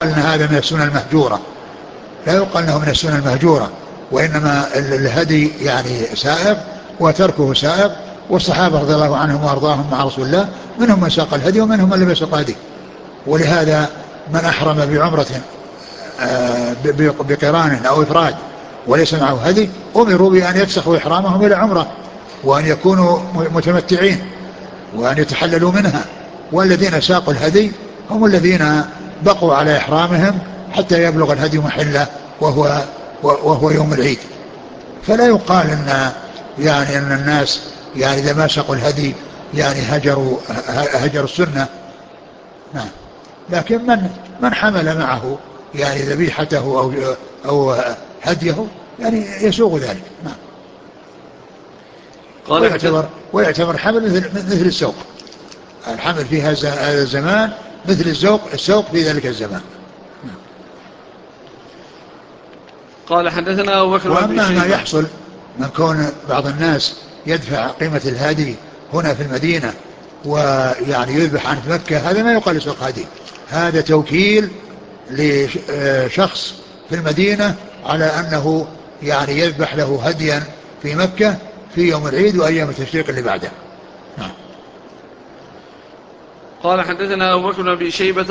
أن هذا من السنة المهجورة، لا يقال أنه من السنة المهجورة، وإنما الهدي يعني سائغ وتركه سائغ. والصحابة رضي الله عنهم وأرضاهم مع رسول الله منهم من ساق الهدي ومنهم من لم يسق الهدي. ولهذا من أحرم بعمرة بقران أو إفراد وليس معه هدي أمروا بأن يفسخوا إحرامهم إلى عمرة وأن يكونوا متمتعين وأن يتحللوا منها. والذين ساقوا الهدي هم الذين بقوا على إحرامهم حتى يبلغ الهدي محله وهو يوم العيد. فلا يقال أن الناس يعني إذا ما ساقوا الهدي يعني هجروا السنة. نعم. لكن من حمل معه يعني ذبيحته أو هديه يعني يسوغ ذلك. نعم. ويعتبر حمل مثل السوق. الحمل في هذا الزمان مثل السوق في ذلك الزمان. قال حدثنا أبو بكر. وأما ما يحصل من كون بعض الناس يدفع قيمة الهدي هنا في المدينة ويعني يذبح عن مكة، هذا ما يقال سوق هدي، هذا توكيل لشخص في المدينة على أنه يعني يذبح له هديا في مكة في يوم العيد وأيام التشريق اللي بعده. قال حدثنا أبو بكر بن أبي شيبة